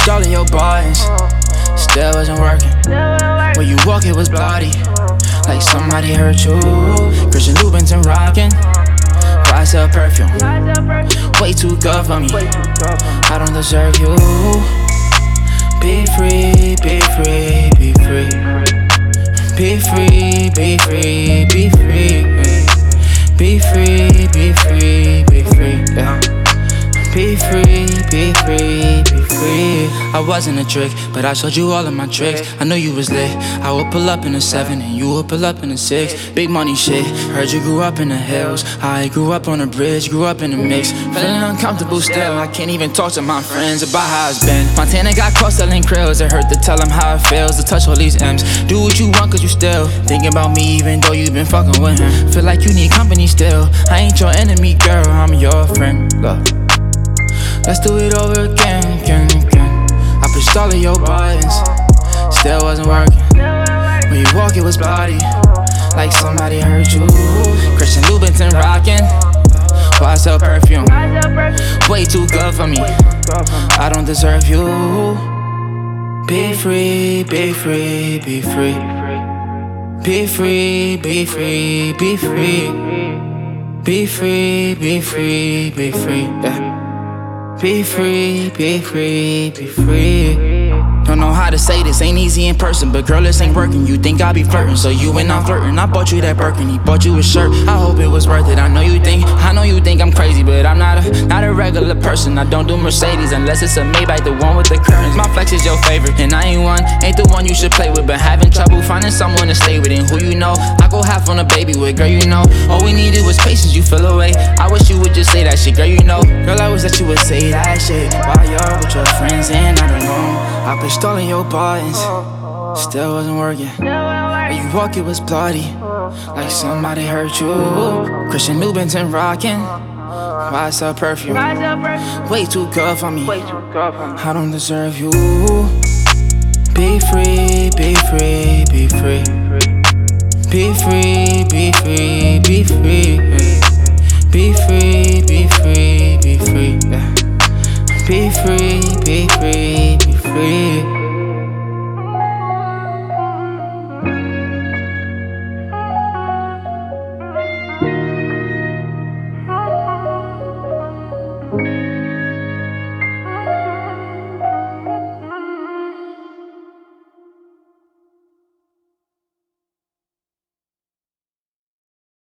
all of your buttons, still wasn't working. When you walk, it was bloody, like somebody hurt you. Christian Louboutin rockin', why sell perfume? Way too good for me, I don't deserve you. Be free, be free, be free. Be free, be free, be free. Be free, be free, be free, yeah. Be free, be free, be free. I wasn't a trick, but I showed you all of my tricks. I knew you was lit. I would pull up in a 7 and you would pull up in a 6. Big money shit, heard you grew up in the hills. I grew up on a bridge, grew up in the mix. Feeling uncomfortable still, I can't even talk to my friends about how it's been. Montana got caught selling krills, it hurt to tell them how it feels to touch all these M's. Do what you want cause you still thinking about me even though you been fucking with him. Feel like you need company still, I ain't your enemy girl, I'm your friend. Look, let's do it over again, again, again. I pushed all of your buttons, still wasn't working. When you walk, it was bloody, like somebody hurt you. Christian Louboutin rockin', why sell perfume? Way too good for me, I don't deserve you. Be free, be free, be free. Be free, be free, be free. Be free, be free, be free, yeah. Be free, be free, be free. Don't know how to say this, ain't easy in person, but girl, this ain't working. You think I be flirting, so you and I'm flirting. I bought you that Birkin, he bought you a shirt. I hope it was worth it. I know you think I'm crazy, but I'm not a regular person. I don't do Mercedes unless it's a Maybach, the one with the curtains. My flex is your favorite, and I ain't the one you should play with, but having trouble finding someone to stay with and who you know. I go half on a baby with, girl, you know. All we needed was patience, you fell away. I wish you would just say that shit, girl, you know. Girl, I wish that you would say that shit while you're with your friends and not alone. I pushed all of your buttons, still wasn't working. When you walk, it was bloody, like somebody hurt you. Christian Louboutin rockin', why sell perfume? Way too good for me, I don't deserve you. Be free, be free, be free. Be free, be free, be free. Be free, be free, be free, yeah. Be free, be free, be free.